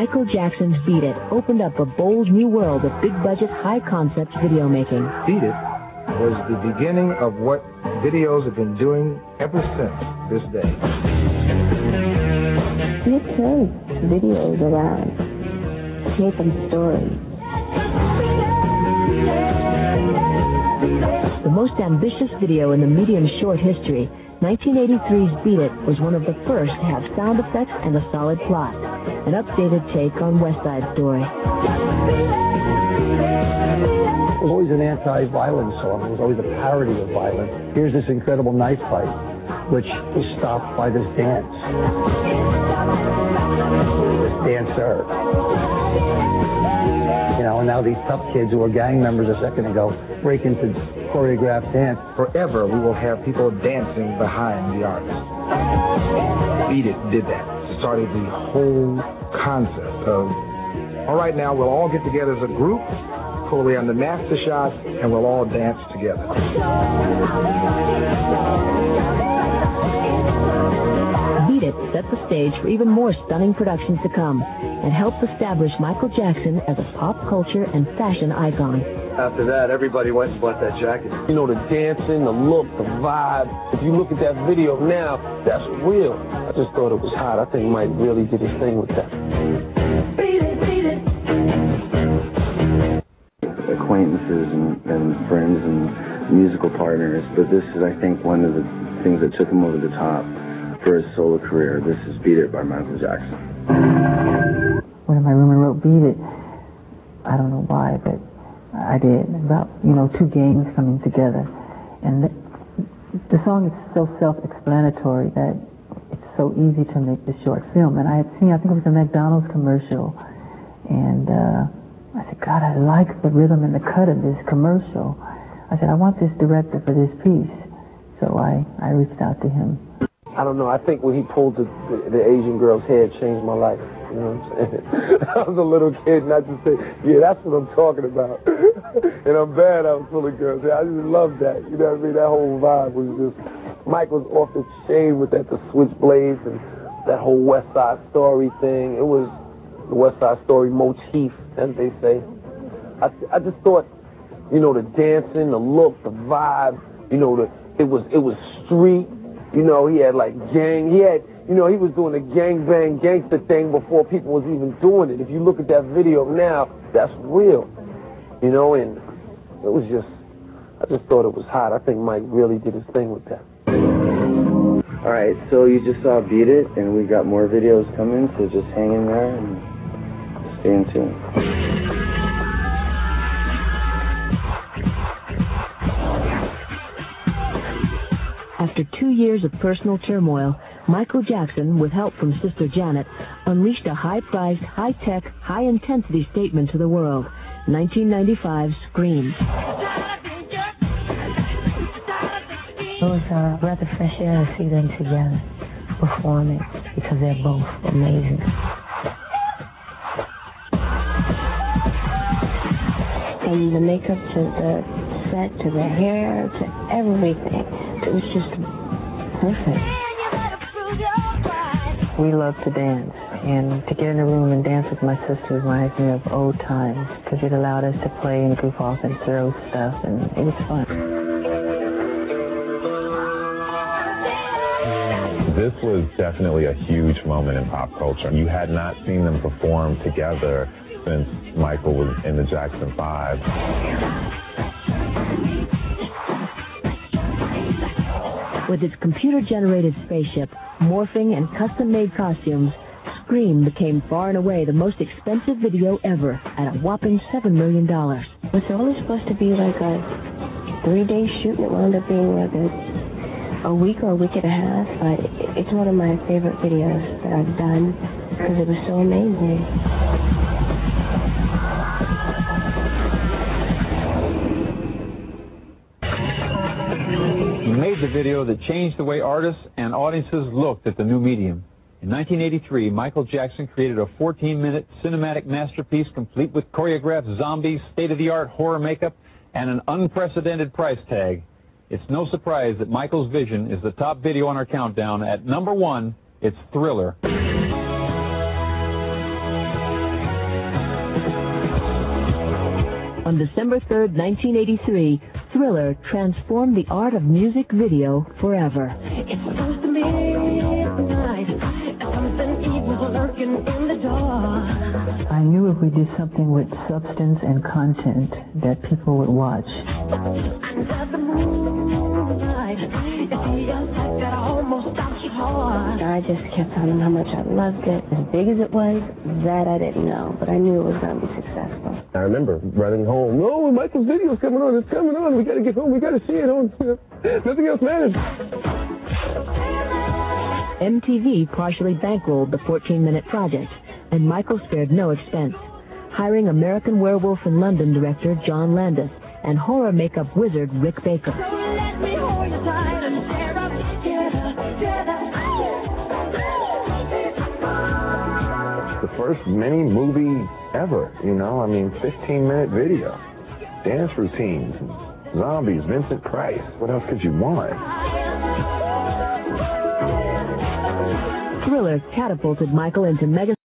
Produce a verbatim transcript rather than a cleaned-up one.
Michael Jackson's Beat It opened up a bold new world of big-budget, high-concept video making. Beat It was the beginning of what videos have been doing ever since this day. It turns videos around, make them stories. The most ambitious video in the medium's short history, nineteen eighty-three's Beat It was one of the first to have sound effects and a solid plot, an updated take on West Side Story. It was always an anti-violence song. It was always a parody of violence. Here's this incredible knife fight, which was stopped by this dance. This dancer. You know, and now these tough kids who were gang members a second ago break into choreographed dance. Forever, we will have people dancing behind the artist. Beat It did that. Started the whole concept of, all right, now we'll all get together as a group, fully on the master shot, and we'll all dance together. Beat It set the stage for even more stunning productions to come and helped establish Michael Jackson as a pop culture and fashion icon. After that, everybody went and bought that jacket. You know, the dancing, the look, the vibe. If you look at that video now, that's real. I just thought it was hot. I think Mike really did his thing with that. Beat it, beat it. Acquaintances and, and friends and musical partners, but this is, I think, one of the things that took him over the top for his solo career. This is Beat It by Michael Jackson. Went in my room and wrote Beat It. I don't know why, but I did. About, you know, two gangs coming together. And the, the song is so self-explanatory that it's so easy to make the short film. And I had seen, I think it was a McDonald's commercial, and uh, I said, God, I like the rhythm and the cut of this commercial. I said, I want this director for this piece. So I, I reached out to him. I don't know. I think when he pulled the, the, the Asian girl's hair, it changed my life. You know what I'm saying? I was a little kid, and I just said, yeah, that's what I'm talking about. And I'm bad I was full of girls. I just loved that. You know what I mean? That whole vibe was just, Mike was off the chain with that, the switchblades and that whole West Side Story thing. It was the West Side Story motif, as they say. I, I just thought, you know, the dancing, the look, the vibe, you know, the, it was it was street. You know, he had like gang, he had, you know, he was doing the gang bang gangster thing before people was even doing it. If you look at that video now, that's real. You know, and it was just, I just thought it was hot. I think Mike really did his thing with that. All right, so you just saw Beat It, and we got more videos coming, so just hang in there and stay in tune. After two years of personal turmoil, Michael Jackson, with help from Sister Janet, unleashed a high-priced, high-tech, high-intensity statement to the world, nineteen ninety-five's Scream. It was a breath of fresh air to see them together performing because they're both amazing. From the makeup to the set to the hair to everything. It was just perfect. We love to dance, and to get in a room and dance with my sister reminds me of old times, because it allowed us to play and goof off and throw stuff, and it was fun. This was definitely a huge moment in pop culture. You had not seen them perform together since Michael was in the Jackson Five. With its computer-generated spaceship, morphing, and custom-made costumes, Scream became far and away the most expensive video ever at a whopping seven million dollars. It was only supposed to be like a three-day shoot, and it wound up being like a, a week or a week and a half. But it's one of my favorite videos that I've done because it was so amazing. He made the video that changed the way artists and audiences looked at the new medium. In nineteen eighty-three, Michael Jackson created a fourteen-minute cinematic masterpiece complete with choreographed zombies, state-of-the-art horror makeup, and an unprecedented price tag. It's no surprise that Michael's vision is the top video on our countdown. At number one, it's Thriller. On December third, nineteen eighty-three, Thriller transformed the art of music video forever. It's close to midnight, something evil lurking in the door. I knew if we did something with substance and content that people would watch. Under the moonlight, it's the effect that almost stops your heart. I just kept telling him how much I loved it. As big as it was, that I didn't know, but I knew it was going to be successful. I remember running home. No, Michael's video's coming on. It's coming on. We got to get home. We got to see it on. Nothing else matters. M T V partially bankrolled the fourteen-minute project, and Michael spared no expense, hiring American Werewolf in London director John Landis and horror makeup wizard Rick Baker. So let me hold you tight and tear up together, together. The first mini movie ever, you know, I mean, fifteen-minute video, dance routines, zombies, Vincent Price. What else could you want? Thriller catapulted Michael into mega